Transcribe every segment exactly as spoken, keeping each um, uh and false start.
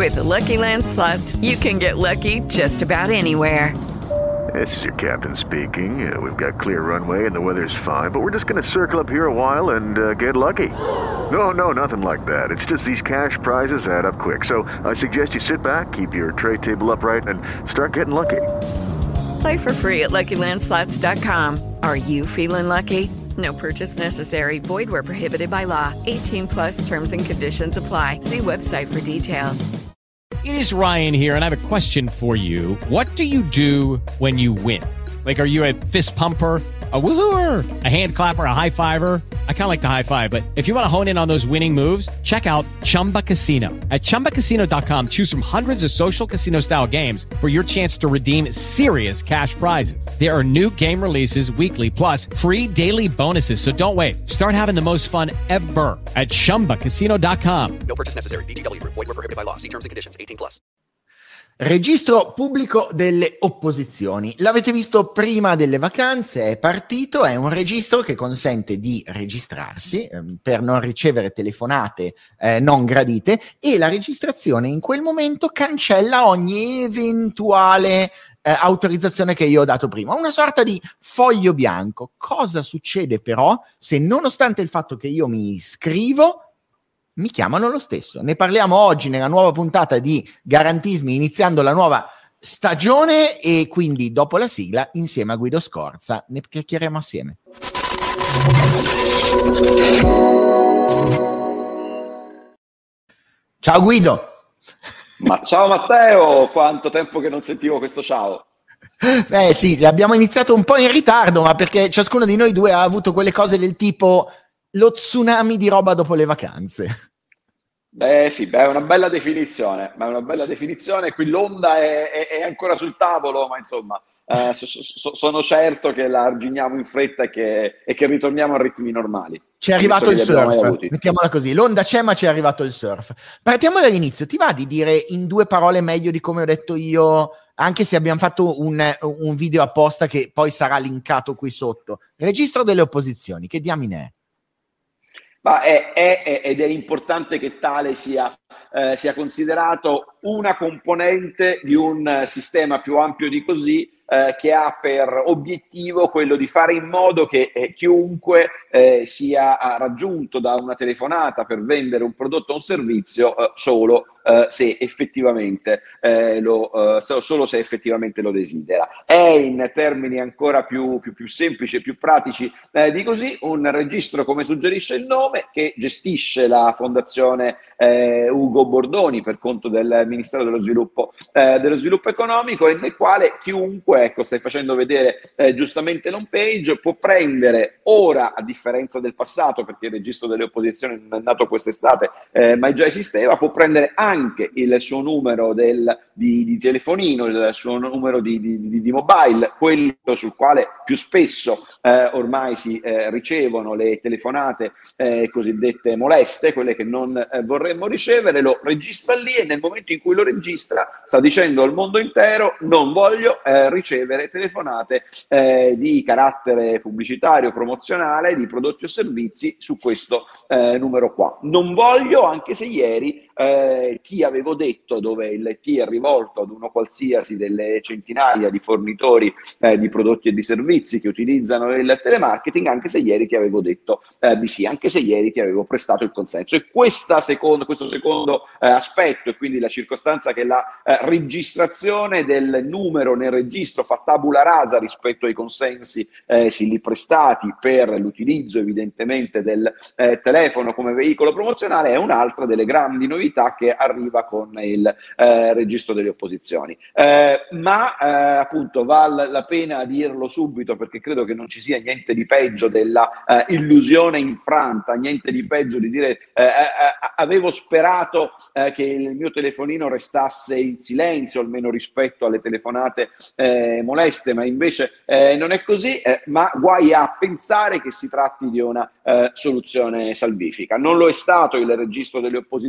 With the Lucky Land Slots, you can get lucky just about anywhere. This is your captain speaking. Uh, we've got clear runway and the weather's fine, but we're just going to circle up here a while and uh, get lucky. No, no, nothing like that. It's just these cash prizes add up quick. So I suggest you sit back, keep your tray table upright, and start getting lucky. Play for free at Lucky Land Slots dot com. Are you feeling lucky? No purchase necessary. Void where prohibited by law. eighteen plus terms and conditions apply. See website for details. It is Ryan here, and I have a question for you. What do you do when you win? Like, are you a fist pumper, a woohooer, a hand clapper, a high fiver? I kind of like the high five, but if you want to hone in on those winning moves, check out Chumba Casino. At chumba casino dot com, choose from hundreds of social casino-style games for your chance to redeem serious cash prizes. There are new game releases weekly, plus free daily bonuses, so don't wait. Start having the most fun ever at chumba casino dot com. No purchase necessary. V G W. Void where prohibited by law. See terms and conditions. eighteen plus. Registro pubblico delle opposizioni. L'avete visto prima delle vacanze, è partito, è un registro che consente di registrarsi eh, per non ricevere telefonate eh, non gradite, e la registrazione in quel momento cancella ogni eventuale eh, autorizzazione che io ho dato prima. Una sorta di foglio bianco. Cosa succede però se, nonostante il fatto che io mi iscrivo, mi chiamano lo stesso? Ne parliamo oggi nella nuova puntata di Garantismi, iniziando la nuova stagione, e quindi dopo la sigla, insieme a Guido Scorza, ne chiacchieriamo assieme. Ciao Guido. Ma ciao Matteo, quanto tempo che non sentivo questo ciao. Eh sì, abbiamo iniziato un po' in ritardo, ma perché ciascuno di noi due ha avuto quelle cose del tipo lo tsunami di roba dopo le vacanze. Beh sì, beh, è una bella definizione, ma è una bella definizione. Qui l'onda è, è, è ancora sul tavolo, ma insomma eh, so, so, sono certo che la arginiamo in fretta e che, e che ritorniamo a ritmi normali. Ci è arrivato il surf, mettiamola così, l'onda c'è ma ci è arrivato il surf. Partiamo dall'inizio, ti va di dire in due parole meglio di come ho detto io, anche se abbiamo fatto un, un video apposta che poi sarà linkato qui sotto, registro delle opposizioni, che diamine è? Ma è, è, ed è importante che tale sia, eh, sia considerato una componente di un sistema più ampio di così, eh, che ha per obiettivo quello di fare in modo che eh, chiunque eh, sia raggiunto da una telefonata per vendere un prodotto o un servizio eh, solo eh, se effettivamente eh, lo, eh, solo se effettivamente lo desidera. È, in termini ancora più, più, più semplici e più pratici eh, di così, un registro, come suggerisce il nome, che gestisce la fondazione eh, Ugo Bordoni per conto del Ministero dello Sviluppo, eh, dello Sviluppo Economico, e nel quale chiunque, ecco, stai facendo vedere eh, giustamente l'home page, può prendere ora, a differenza del passato, perché il registro delle opposizioni non è nato quest'estate, eh, ma già esisteva, può prendere anche il suo numero del, di, di telefonino, il suo numero di, di, di mobile, quello sul quale più spesso eh, ormai si eh, ricevono le telefonate eh, cosiddette moleste, quelle che non eh, vorremmo ricevere, lo registra lì, e nel momento in cui lo registra sta dicendo al mondo intero: non voglio eh, ricevere telefonate eh, di carattere pubblicitario, promozionale, di prodotti o servizi su questo eh, numero qua. Non voglio, anche se ieri eh, ti avevo detto, dove il T è rivolto ad uno qualsiasi delle centinaia di fornitori eh, di prodotti e di servizi che utilizzano il telemarketing, anche se ieri ti avevo detto eh, di sì, anche se ieri ti avevo prestato il consenso. E questa secondo, questo secondo eh, aspetto, e quindi la circostanza che la eh, registrazione del numero nel registro fa tabula rasa rispetto ai consensi eh, sì, lì prestati per l'utilizzo evidentemente del eh, telefono come veicolo promozionale, è un'altra delle grandi novità che arriva con il eh, registro delle opposizioni. Eh, ma eh, appunto vale la pena dirlo subito, perché credo che non ci sia niente di peggio della eh, illusione infranta, niente di peggio di dire eh, eh, avevo sperato eh, che il mio telefonino restasse in silenzio, almeno rispetto alle telefonate eh, moleste, ma invece eh, non è così, eh, ma guai a pensare che si tratti di una eh, soluzione salvifica. Non lo è stato il registro delle opposizioni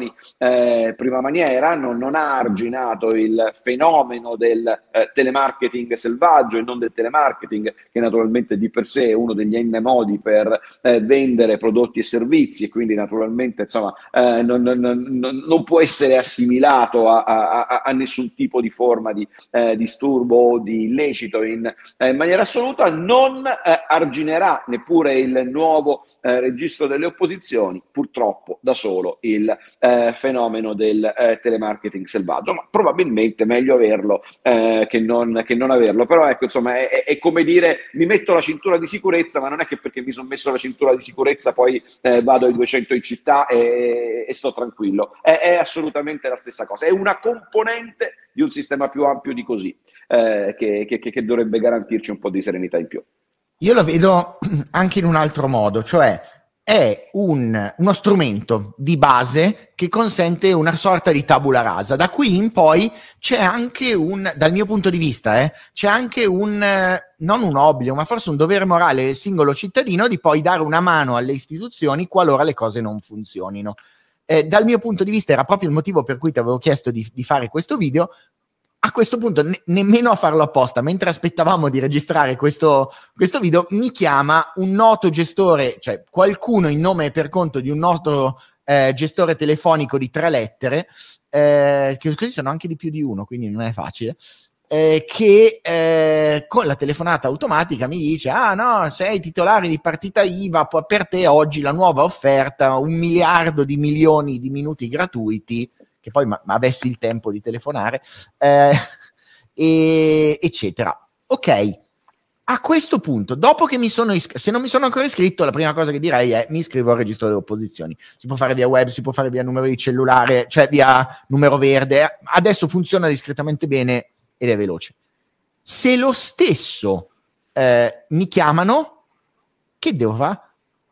opposizioni eh, prima maniera, non, non ha arginato il fenomeno del eh, telemarketing selvaggio e non del telemarketing, che naturalmente di per sé è uno degli n modi per eh, vendere prodotti e servizi, e quindi naturalmente insomma eh, non, non, non, non può essere assimilato a, a, a nessun tipo di forma di eh, disturbo o di illecito in, eh, in maniera assoluta. Non eh, arginerà neppure il nuovo eh, registro delle opposizioni, purtroppo da solo, il eh, fenomeno del eh, telemarketing selvaggio, ma probabilmente meglio averlo eh, che, non, che non averlo. Però ecco, insomma, è, è, è come dire: mi metto la cintura di sicurezza, ma non è che perché mi sono messo la cintura di sicurezza poi eh, vado ai duecento in città e, e sto tranquillo. È, è assolutamente la stessa cosa, è una componente di un sistema più ampio di così, eh, che, che, che dovrebbe garantirci un po' di serenità in più. Io lo vedo anche in un altro modo, cioè è un, uno strumento di base che consente una sorta di tabula rasa. Da qui in poi c'è anche un, dal mio punto di vista, eh, c'è anche un, non un obbligo, ma forse un dovere morale del singolo cittadino di poi dare una mano alle istituzioni qualora le cose non funzionino. Eh, dal mio punto di vista era proprio il motivo per cui ti avevo chiesto di, di fare questo video. A questo punto, ne- nemmeno a farlo apposta, mentre aspettavamo di registrare questo, questo video, mi chiama un noto gestore, cioè qualcuno in nome e per conto di un noto eh, gestore telefonico di tre lettere, eh, che così sono anche di più di uno, quindi non è facile, eh, che eh, con la telefonata automatica mi dice: ah no, sei titolare di partita I V A, per te oggi la nuova offerta, un miliardo di milioni di minuti gratuiti, che poi ma, ma avessi il tempo di telefonare, eh, e, eccetera. Ok, a questo punto, dopo che mi sono iscritto, se non mi sono ancora iscritto, la prima cosa che direi è: mi iscrivo al registro delle opposizioni. Si può fare via web, si può fare via numero di cellulare, cioè via numero verde. Adesso funziona discretamente bene ed è veloce. Se lo stesso eh, mi chiamano, che devo fare?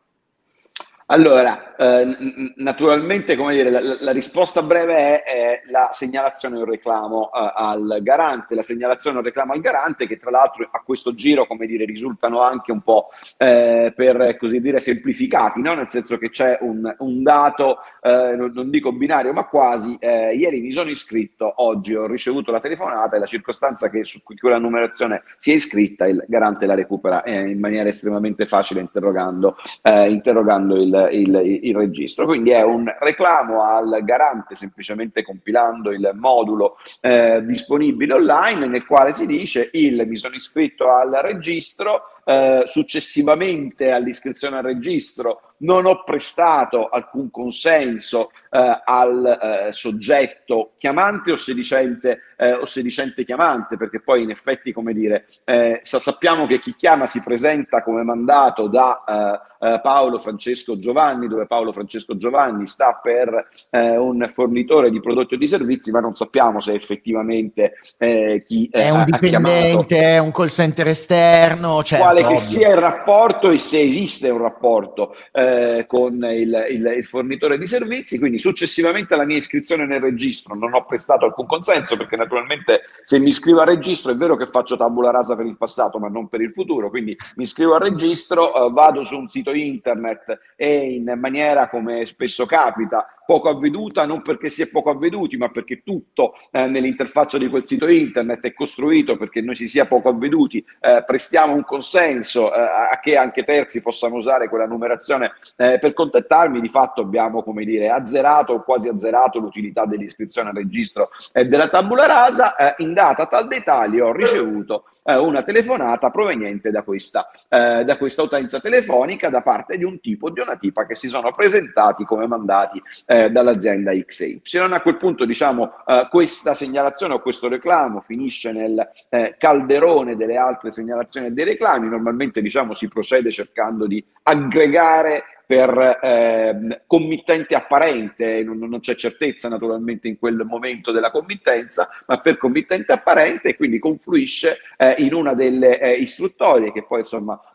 Allora, eh, n- naturalmente, come dire, la, la risposta breve è, è la segnalazione o il reclamo eh, al garante, la segnalazione o il reclamo al garante, che tra l'altro a questo giro, come dire, risultano anche un po' eh, per così dire semplificati, no? Nel senso che c'è un, un dato, eh, non, non dico binario, ma quasi. Eh, ieri mi sono iscritto, oggi ho ricevuto la telefonata, e la circostanza che su cui la numerazione sia iscritta, il garante la recupera eh, in maniera estremamente facile, interrogando, eh, interrogando il Il, il registro. Quindi è un reclamo al garante, semplicemente compilando il modulo eh, disponibile online, nel quale si dice: il mi sono iscritto al registro, eh, successivamente all'iscrizione al registro non ho prestato alcun consenso eh, al eh, soggetto chiamante o sedicente, eh, o sedicente chiamante, perché poi in effetti, come dire, eh, sappiamo che chi chiama si presenta come mandato da eh, eh, Paolo Francesco Giovanni, dove Paolo Francesco Giovanni sta per eh, un fornitore di prodotti o di servizi, ma non sappiamo se effettivamente eh, chi eh, è un ha dipendente, chiamato, è un call center esterno, certo, quale che ovvio. sia il rapporto e se esiste un rapporto eh, con il, il, il fornitore di servizi. Quindi successivamente alla mia iscrizione nel registro non ho prestato alcun consenso, perché naturalmente se mi iscrivo al registro è vero che faccio tabula rasa per il passato ma non per il futuro, quindi mi iscrivo al registro, eh, vado su un sito internet e in maniera, come spesso capita, poco avveduta, non perché si è poco avveduti ma perché tutto eh, nell'interfaccia di quel sito internet è costruito perché noi si sia poco avveduti, eh, prestiamo un consenso eh, a che anche terzi possano usare quella numerazione eh, per contattarmi. Di fatto abbiamo, come dire, azzerato o quasi azzerato l'utilità dell'iscrizione al registro e eh, della tabula rasa. Eh, in data tal dei tali ho ricevuto eh, una telefonata proveniente da questa, eh, da questa utenza telefonica da parte di un tipo o di una tipa che si sono presentati come mandati eh, dall'azienda X Y. A quel punto, diciamo, eh, questa segnalazione o questo reclamo finisce nel eh, calderone delle altre segnalazioni e dei reclami. Normalmente, diciamo, si procede cercando di aggregare per eh, committente apparente, non, non c'è certezza naturalmente in quel momento della committenza, ma per committente apparente, e quindi confluisce eh, in una delle eh, istruttorie che poi insomma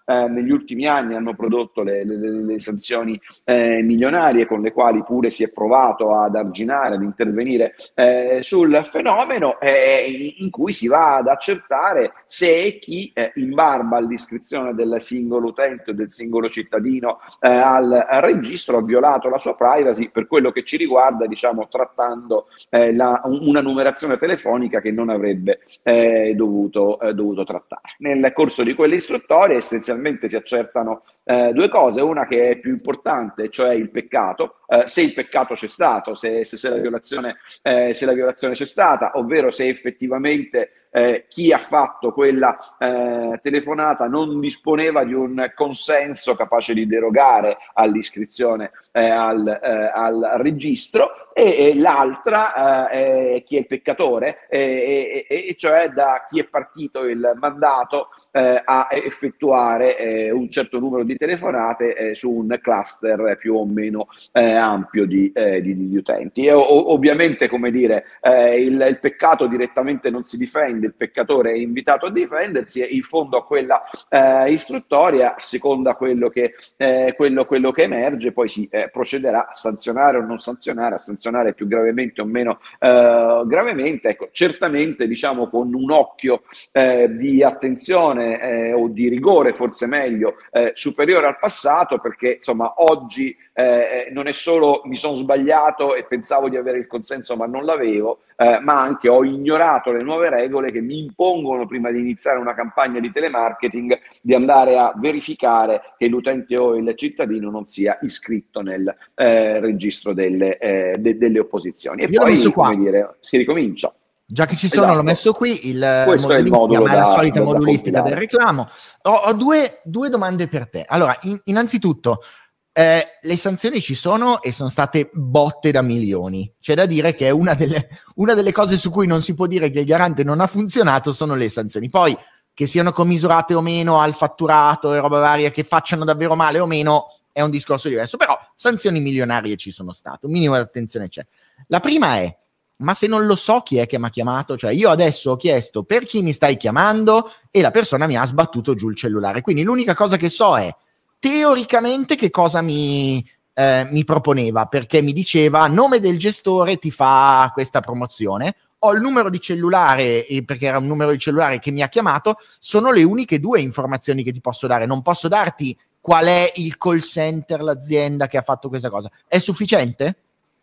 eh, negli ultimi anni hanno prodotto le, le, le sanzioni eh, milionarie con le quali pure si è provato ad arginare, ad intervenire eh, sul fenomeno, eh, in cui si va ad accertare se chi eh, in barba all'iscrizione del singolo utente o del singolo cittadino eh, al, al registro ha violato la sua privacy, per quello che ci riguarda, diciamo, trattando eh, la, una numerazione telefonica che non avrebbe eh, dovuto, eh, dovuto trattare. Nel corso di quelle istruttorie essenzialmente si accertano eh, due cose, una che è più importante, cioè il peccato, eh, se il peccato c'è stato, se, se, se, la violazione, eh, se la violazione c'è stata, ovvero se effettivamente Eh, chi ha fatto quella eh, telefonata non disponeva di un consenso capace di derogare all'iscrizione eh, al, eh, al registro, e, e l'altra eh, è chi è il peccatore, e, e, e cioè da chi è partito il mandato eh, a effettuare eh, un certo numero di telefonate eh, su un cluster più o meno eh, ampio di, eh, di, di utenti. E, o, ovviamente, come dire, eh, il, il peccato direttamente non si difende, il peccatore è invitato a difendersi, e in fondo a quella eh, istruttoria, a seconda quello che, eh, quello, quello che emerge, poi si eh, procederà a sanzionare o non sanzionare, a sanzionare più gravemente o meno eh, gravemente. Ecco, certamente, diciamo, con un occhio eh, di attenzione eh, o di rigore, forse meglio, eh, superiore al passato, perché insomma oggi Eh, non è solo mi sono sbagliato e pensavo di avere il consenso ma non l'avevo, eh, ma anche ho ignorato le nuove regole che mi impongono, prima di iniziare una campagna di telemarketing, di andare a verificare che l'utente o il cittadino non sia iscritto nel eh, registro delle, eh, de- delle opposizioni. E Io poi, come dire, si ricomincia. Già che ci sono, esatto, l'ho messo qui, il questo è il modulo, da, la solita da, modulistica da del reclamo. Ho, ho due, due domande per te. Allora, in, innanzitutto, Eh, le sanzioni ci sono e sono state botte da milioni. C'è da dire che è una delle, una delle cose su cui non si può dire che il garante non ha funzionato sono le sanzioni. Poi, che siano commisurate o meno al fatturato e roba varia, che facciano davvero male o meno, è un discorso diverso. Però sanzioni milionarie ci sono state, un minimo di attenzione c'è. La prima è: ma se non lo so chi è che mi ha chiamato, cioè io adesso ho chiesto per chi mi stai chiamando e la persona mi ha sbattuto giù il cellulare, quindi l'unica cosa che so è teoricamente che cosa mi, eh, mi proponeva, perché mi diceva nome del gestore ti fa questa promozione, ho il numero di cellulare, e perché era un numero di cellulare che mi ha chiamato, sono le uniche due informazioni che ti posso dare, non posso darti qual è il call center, l'azienda che ha fatto questa cosa. È sufficiente?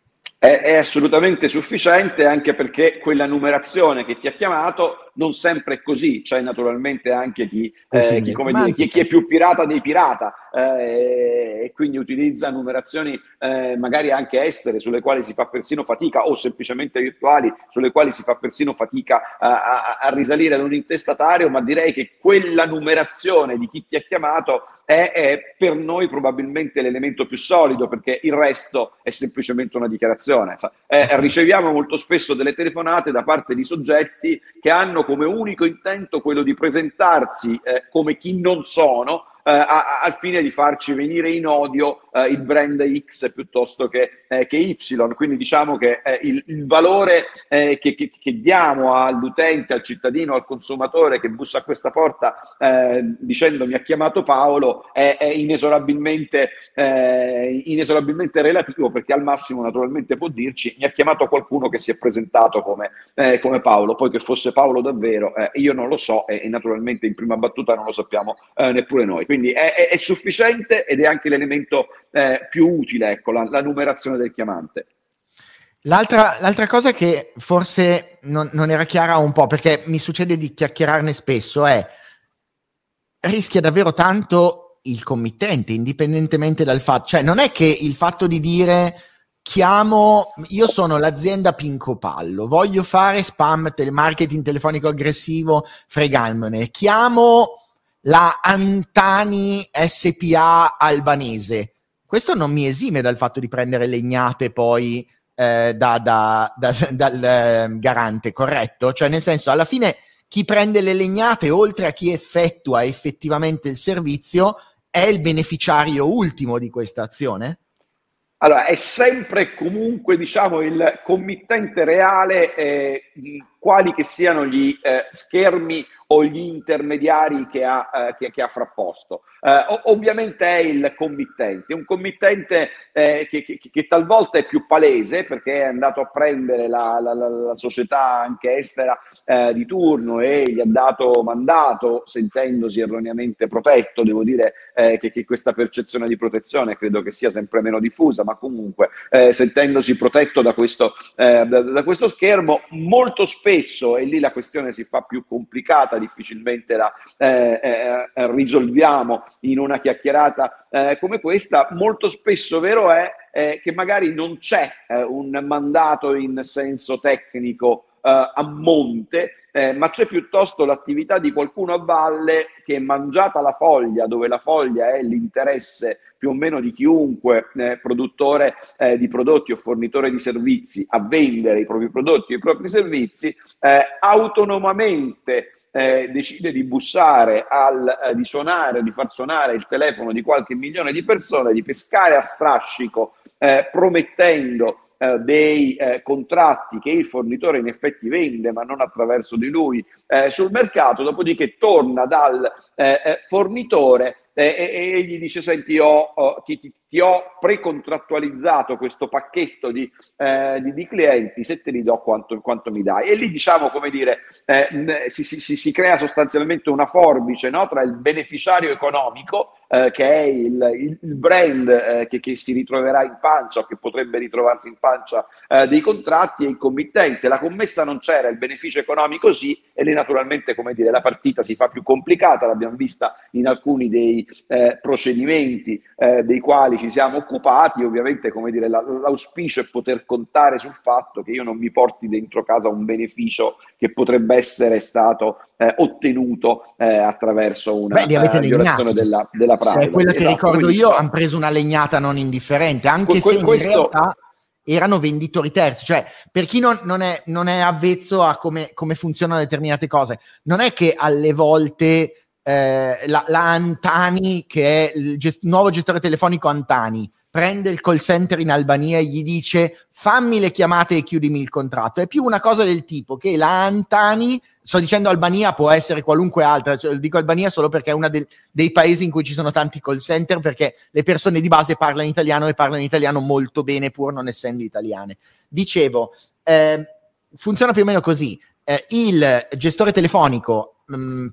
È, è assolutamente sufficiente, anche perché quella numerazione che ti ha chiamato non sempre è così, c'è naturalmente anche chi, eh, chi, come dire, chi, chi è più pirata dei pirata eh, e quindi utilizza numerazioni eh, magari anche estere, sulle quali si fa persino fatica, o semplicemente virtuali, sulle quali si fa persino fatica a, a, a risalire ad un intestatario. Ma direi che quella numerazione di chi ti ha chiamato è, è per noi probabilmente l'elemento più solido, perché il resto è semplicemente una dichiarazione. Eh, riceviamo molto spesso delle telefonate da parte di soggetti che hanno come unico intento quello di presentarsi eh, come chi non sono, eh, a, a, al fine di farci venire in odio eh, il brand X piuttosto che, eh, che Y. Quindi diciamo che eh, il, il valore eh, che, che, che diamo all'utente, al cittadino, al consumatore che bussa a questa porta eh, dicendo mi ha chiamato Paolo è, è inesorabilmente, eh, inesorabilmente relativo, perché al massimo naturalmente può dirci mi ha chiamato qualcuno che si è presentato come, eh, come Paolo. Poi che fosse Paolo davvero eh, io non lo so, e, e naturalmente in prima battuta non lo sappiamo eh, neppure noi. Quindi è, è, è sufficiente, ed è anche l'elemento eh, più utile, ecco, la, la numerazione del chiamante. L'altra, l'altra cosa che forse non, non era chiara un po', perché mi succede di chiacchierarne spesso, è rischia davvero tanto il committente, indipendentemente dal fatto, cioè non è che il fatto di dire chiamo, io sono l'azienda Pinco Pallo, voglio fare spam, telemarketing telefonico aggressivo, fregandomene, chiamo la Antani S P A albanese, questo non mi esime dal fatto di prendere legnate poi eh, da, da, da, dal eh, garante, corretto? Cioè nel senso, alla fine chi prende le legnate, oltre a chi effettua effettivamente il servizio, è il beneficiario ultimo di questa azione? Allora, è sempre comunque, diciamo, il committente reale eh, quali che siano gli eh, schermi o gli intermediari che ha, eh, che, che ha frapposto. Eh, ovviamente è il committente, un committente eh, che, che, che talvolta è più palese perché è andato a prendere la, la, la, la società anche estera eh, di turno e gli ha dato mandato sentendosi erroneamente protetto. Devo dire eh, che, che questa percezione di protezione credo che sia sempre meno diffusa, ma comunque eh, sentendosi protetto da questo, eh, da, da questo schermo, molto spesso, e lì la questione si fa più complicata, difficilmente la eh, eh, risolviamo in una chiacchierata eh, come questa, molto spesso vero è eh, che magari non c'è eh, un mandato in senso tecnico eh, a monte, eh, ma c'è piuttosto l'attività di qualcuno a valle che, mangiata la foglia, dove la foglia è l'interesse più o meno di chiunque eh, produttore eh, di prodotti o fornitore di servizi, a vendere i propri prodotti e i propri servizi, eh, autonomamente Eh, decide di bussare, al, eh, di suonare, di far suonare il telefono di qualche milione di persone, di pescare a strascico, eh, promettendo eh, dei eh, contratti che il fornitore in effetti vende, ma non attraverso di lui, eh, sul mercato, dopodiché torna dal eh, eh, fornitore eh, e, e gli dice: senti, io oh, ti, ti, ti ho precontrattualizzato questo pacchetto di, eh, di, di clienti, se te li do quanto, quanto mi dai? E lì, diciamo, come dire, eh, si, si, si crea sostanzialmente una forbice, no, tra il beneficiario economico, eh, che è il, il brand eh, che, che si ritroverà in pancia o che potrebbe ritrovarsi in pancia eh, dei contratti, e il committente. La commessa non c'era, il beneficio economico sì, e lì naturalmente, come dire, la partita si fa più complicata. L'abbiamo vista in alcuni dei eh, procedimenti eh, dei quali ci siamo occupati. Ovviamente, come dire, la, l'auspicio è poter contare sul fatto che io non mi porti dentro casa un beneficio che potrebbe essere stato eh, ottenuto eh, attraverso una Beh, eh, violazione della, della privacy. Se è quella che Esatto, ricordo quindi, io, diciamo, hanno preso una legnata non indifferente, anche que- se in questo... realtà erano venditori terzi. Cioè, per chi non, non, è, non è avvezzo a come, come funzionano determinate cose, non è che alle volte eh, la, la Antani, che è il gest- nuovo gestore telefonico Antani, prende il call center in Albania e gli dice: fammi le chiamate e chiudimi il contratto. È più una cosa del tipo che la Antani, sto dicendo Albania, può essere qualunque altra, cioè, dico Albania solo perché è uno de- dei paesi in cui ci sono tanti call center, perché le persone di base parlano italiano e parlano italiano molto bene pur non essendo italiane. Dicevo, eh, funziona più o meno così. Eh, il gestore telefonico mh,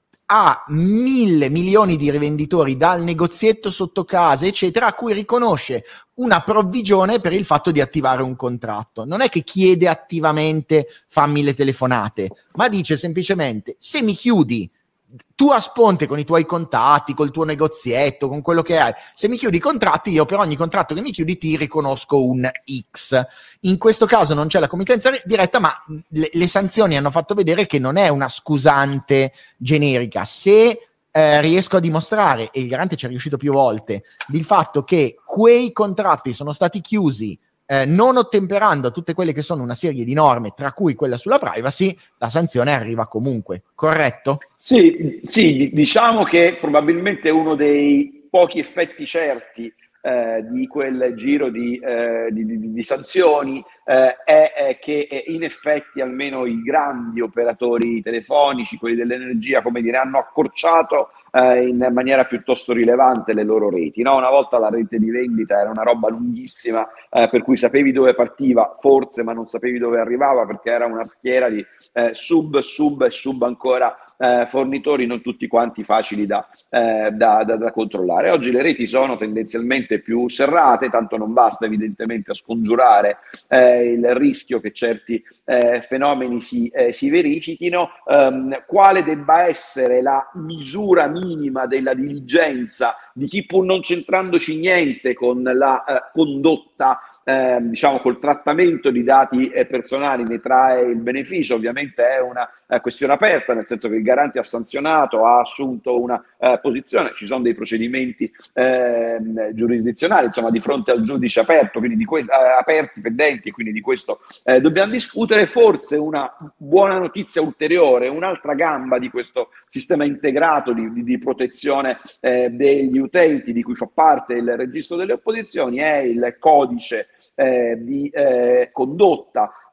ha mille milioni di rivenditori dal negozietto sotto casa, eccetera, a cui riconosce una provvigione per il fatto di attivare un contratto. Non è che chiede attivamente fammi le telefonate, ma dice semplicemente: se mi chiudi tu a sponte con i tuoi contatti, col tuo negozietto, con quello che hai, se mi chiudi i contratti, io per ogni contratto che mi chiudi ti riconosco un X. In questo caso non c'è la committenza diretta, ma le, le sanzioni hanno fatto vedere che non è una scusante generica. Se eh, riesco a dimostrare, e il garante ci è riuscito più volte, il fatto che quei contratti sono stati chiusi Eh, non ottemperando a tutte quelle che sono una serie di norme, tra cui quella sulla privacy, la sanzione arriva comunque, corretto? Sì, sì, diciamo che probabilmente uno dei pochi effetti certi eh, di quel giro di, eh, di, di, di sanzioni eh, è, è che eh, in effetti almeno i grandi operatori telefonici, quelli dell'energia, come dire, hanno accorciato eh, in maniera piuttosto rilevante le loro reti, no? Una volta la rete di vendita era una roba lunghissima, eh, per cui sapevi dove partiva forse, ma non sapevi dove arrivava, perché era una schiera di eh, sub, sub e sub ancora Eh, fornitori, non tutti quanti facili da, eh, da, da, da controllare. Oggi le reti sono tendenzialmente più serrate, tanto non basta evidentemente a scongiurare eh, il rischio che certi eh, fenomeni si, eh, si verifichino. Um, quale debba essere la misura minima della diligenza di chi, pur non c'entrandoci niente con la eh, condotta, Eh, diciamo col trattamento di dati eh, personali, ne trae il beneficio, ovviamente è una eh, questione aperta, nel senso che il garante ha sanzionato, ha assunto una eh, posizione, ci sono dei procedimenti eh, giurisdizionali, insomma, di fronte al giudice aperto, quindi di que- eh, aperti, pendenti, quindi di questo eh, dobbiamo discutere. Forse una buona notizia ulteriore, un'altra gamba di questo sistema integrato di, di, di protezione eh, degli utenti, di cui fa parte il registro delle opposizioni, è il codice Eh, di eh, condotta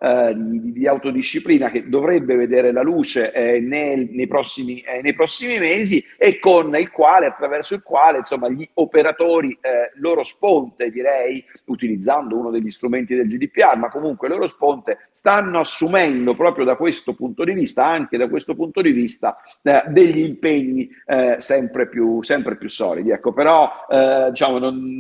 eh, di, di autodisciplina che dovrebbe vedere la luce eh, nel, nei, prossimi, eh, nei prossimi mesi, e con il quale, attraverso il quale insomma gli operatori, eh, loro sponte direi, utilizzando uno degli strumenti del G D P R, ma comunque loro sponte stanno assumendo proprio da questo punto di vista, anche da questo punto di vista, eh, degli impegni eh, sempre più, sempre più solidi. Ecco, però eh, diciamo,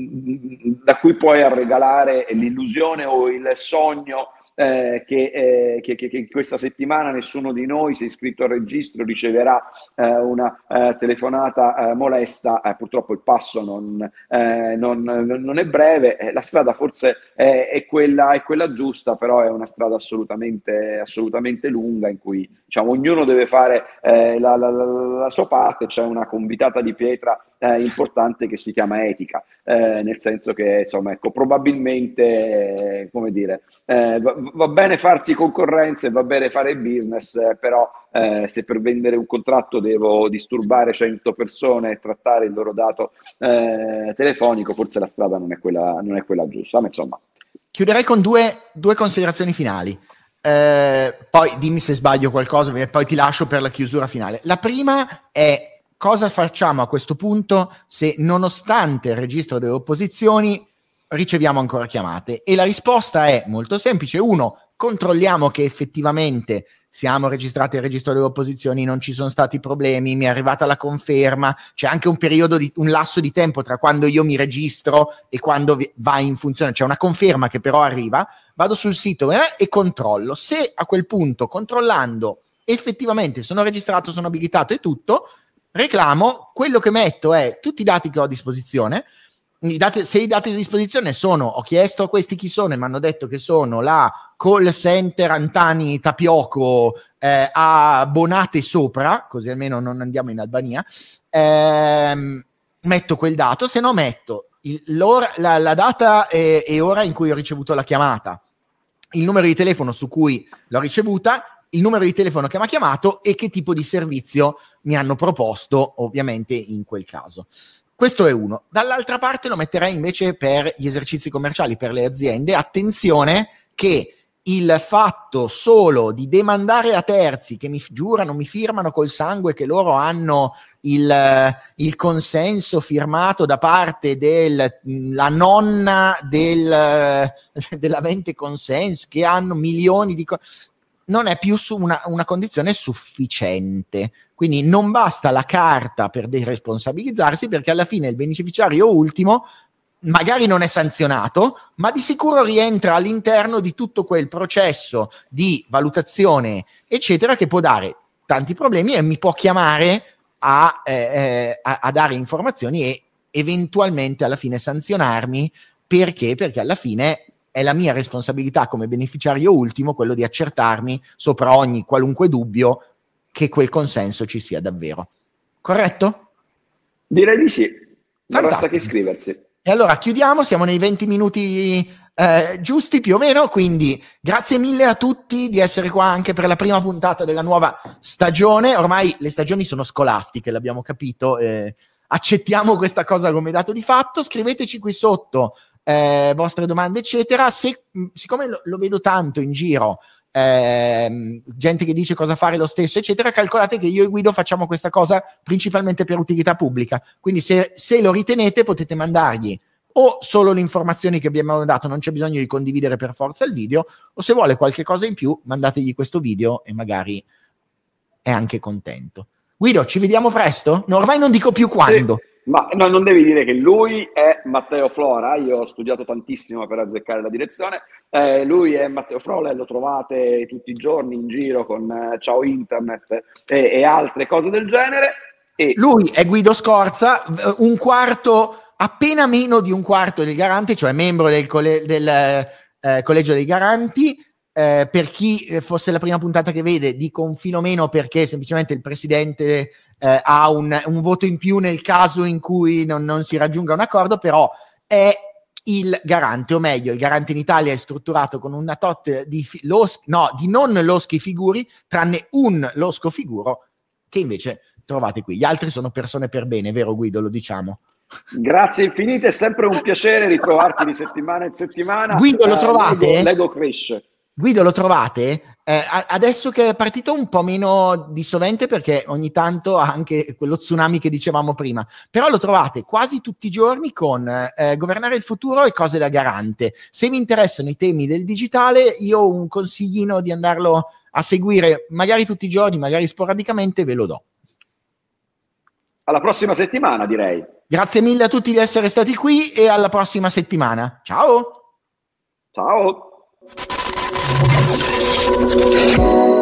non, da qui poi a regalare l'illusione o il sogno Eh, che, eh, che, che, che questa settimana nessuno di noi, se iscritto al registro, riceverà eh, una eh, telefonata eh, molesta. Eh, purtroppo il passo non, eh, non, non è breve, eh, la strada forse è, è, quella, è quella giusta, però è una strada assolutamente, assolutamente lunga, in cui diciamo, ognuno deve fare eh, la, la, la, la sua parte. C'è una convitata di pietra eh, importante che si chiama etica, eh, nel senso che insomma, ecco, probabilmente eh, come dire, eh, va, va bene farsi concorrenze, va bene fare business, eh, però eh, se per vendere un contratto devo disturbare cento persone e trattare il loro dato eh, telefonico, forse la strada non è quella, non è quella giusta. Ma insomma, chiuderei con due, due considerazioni finali. Eh, poi dimmi se sbaglio qualcosa, poi ti lascio per la chiusura finale. La prima è: cosa facciamo a questo punto se, nonostante il registro delle opposizioni, riceviamo ancora chiamate? E la risposta è molto semplice. Uno, controlliamo che effettivamente siamo registrati al registro delle opposizioni, non ci sono stati problemi, mi è arrivata la conferma. C'è anche un periodo, di, un lasso di tempo tra quando io mi registro e quando va in funzione, c'è una conferma che però arriva. Vado sul sito eh, e controllo. Se a quel punto, controllando, effettivamente sono registrato, sono abilitato e tutto, reclamo. Quello che metto è tutti i dati che ho a disposizione. I dati, se i dati a disposizione sono: ho chiesto a questi chi sono e mi hanno detto che sono la call center Antani Tapioco eh, a Bonate sopra, così almeno non andiamo in Albania, ehm, metto quel dato. Se no metto il, l'ora, la, la data e, e ora in cui ho ricevuto la chiamata, il numero di telefono su cui l'ho ricevuta, il numero di telefono che mi ha chiamato e che tipo di servizio mi hanno proposto, ovviamente in quel caso. Questo è uno. Dall'altra parte lo metterei invece per gli esercizi commerciali, per le aziende. Attenzione che il fatto solo di demandare a terzi che mi giurano, mi firmano col sangue che loro hanno il, il consenso firmato da parte della nonna del, dell'avente consenso, che hanno milioni di... Co- non è più su una, una condizione sufficiente. Quindi non basta la carta per deresponsabilizzarsi, perché alla fine il beneficiario ultimo magari non è sanzionato, ma di sicuro rientra all'interno di tutto quel processo di valutazione, eccetera, che può dare tanti problemi e mi può chiamare a, eh, a, a dare informazioni e eventualmente alla fine sanzionarmi. Perché? Perché alla fine è la mia responsabilità come beneficiario ultimo quello di accertarmi sopra ogni qualunque dubbio che quel consenso ci sia davvero. Corretto? Direi di sì. Non Fantastico. resta che iscriversi. E allora chiudiamo, siamo nei venti minuti eh, giusti più o meno, quindi grazie mille a tutti di essere qua anche per la prima puntata della nuova stagione. Ormai le stagioni sono scolastiche, l'abbiamo capito, eh, accettiamo questa cosa come dato di fatto. Scriveteci qui sotto eh, vostre domande eccetera. Se, siccome lo, lo vedo tanto in giro, eh, gente che dice cosa fare lo stesso eccetera, calcolate che io e Guido facciamo questa cosa principalmente per utilità pubblica, quindi se, se lo ritenete potete mandargli o solo le informazioni che abbiamo dato, non c'è bisogno di condividere per forza il video, o se vuole qualche cosa in più mandategli questo video e magari è anche contento. Guido, ci vediamo presto? No, ormai non dico più quando. Sì. Ma no, non devi dire che lui è Matteo Flora. Io ho studiato tantissimo per azzeccare la direzione. Eh, lui è Matteo Flora e lo trovate tutti i giorni in giro con eh, Ciao Internet e, e altre cose del genere. E... lui è Guido Scorza, un quarto, appena meno di un quarto del Garante, cioè membro del, colle- del eh, Collegio dei Garanti. Eh, per chi fosse la prima puntata che vede, dico un filo meno perché semplicemente il presidente eh, ha un, un voto in più nel caso in cui non, non si raggiunga un accordo, però è il garante, o meglio il garante in Italia è strutturato con una tot di, fi- los- no, di non loschi figuri, tranne un losco figuro che invece trovate qui. Gli altri sono persone per bene, vero Guido, lo diciamo? Grazie infinite, è sempre un piacere ritrovarti di settimana in settimana. Guido, lo trovate? Uh, Lego, Lego cresce. Guido, lo trovate? Eh, adesso che è partito un po' meno di sovente perché ogni tanto ha anche quello tsunami che dicevamo prima, però lo trovate quasi tutti i giorni con eh, Governare il futuro e Cose da Garante. Se vi interessano i temi del digitale, io ho un consiglino di andarlo a seguire, magari tutti i giorni, magari sporadicamente, ve lo do. Alla prossima settimana, direi. Grazie mille a tutti di essere stati qui e alla prossima settimana. Ciao! Ciao!